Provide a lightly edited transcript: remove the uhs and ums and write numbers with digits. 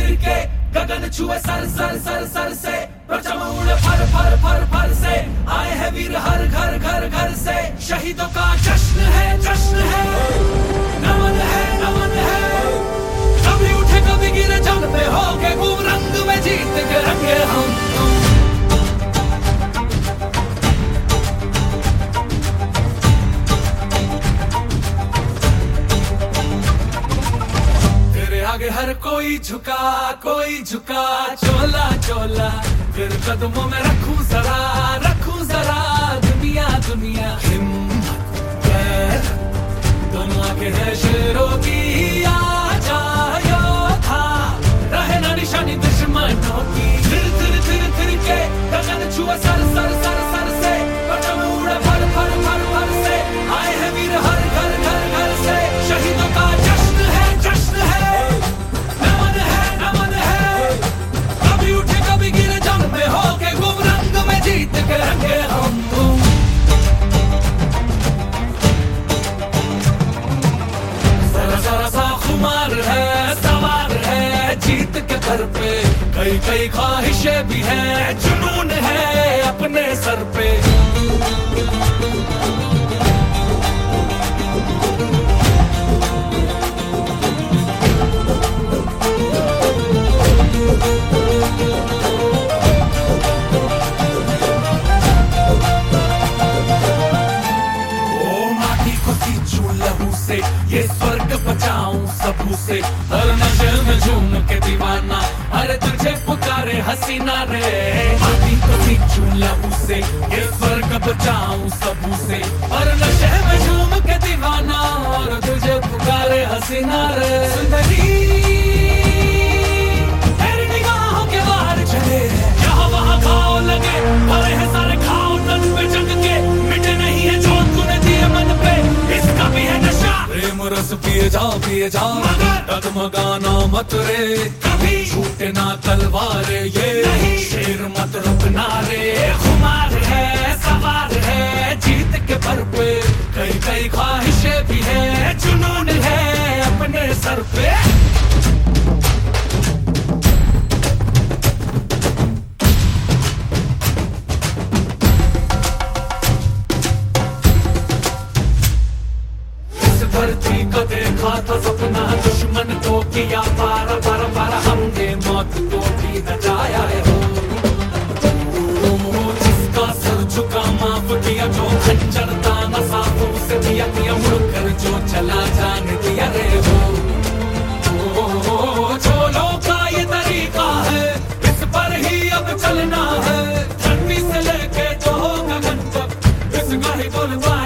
थिर के गगन छुए सर सर सर सर से, परचम उड़े फर फर फर फर से, आए हैं वीर हर घर घर घर से। शहीदों का जश्न है, नमन है, कभी उठे कभी गिरे जंग पे हो के खूब रंग में जीत के रंगे हम। आगे हर कोई झुका चोला चोला, फिर कदमों में रखूं जरा दुनिया दुनिया। हिम्मत गैरत दोनों आगे है शेरों की, आजा योद्धा रहे ना निशानी दुश्मनों की। थिर थिर थिर थिर के गगन छुए सर सर सर सर से, परचम उड़े फर फर फर फर से, आए हैं वीर हर घर घर घर से। शहीदों का जश्न है, नमन है, कभी उठे कभी गिरे जंग में हो के गुम रंग में जीत के रंगे हम। जरा जरा सा खुमार है, सवार है जीत के घर पे, कई कई ख्वाहिशें भी है, जुनून है अपने सर पे। ये स्वर्ग बचाऊं सबू से, हर नशे में झूम के दीवाना, अरे तुझे पुकारे हसीना रे। माटी को सींचूं लहू से, ये स्वर्ग बचाऊं सबू से, हर नशे में झूम के दीवाना, और तुझे पुकारे हसीना रे। सुंदरी तेरी निगाहों के वार चले, यहाँ वहाँ घाव लगे, भरे हैं सारे घाव तन पे जग के, मिटे नहीं है जो तूने दिए मन पे, इसका भी है नशा। प्रेम रस पिए जा डगमगाना मत रे, कभी छूटे ना तलवार ये, शेर मत रुकना रे। खुमार है, सवार है जीत के पर पे, कई कई ख्वाहिशें भी है, जुनून है अपने सर पे। धरती को देखा था सपना, दुश्मन को किया पार पार पार, हमने मौत को भी बचाया है हो। जिसका सर झुका माफ किया, जो खंजर ताना साफों से दिया दिया, मुड़कर जो चला जाने दिया रे हो। चोलों का ये तरीका है, इस पर ही अब चलना है, धरती से लेके जो गगन तक, इसका ही बोलवा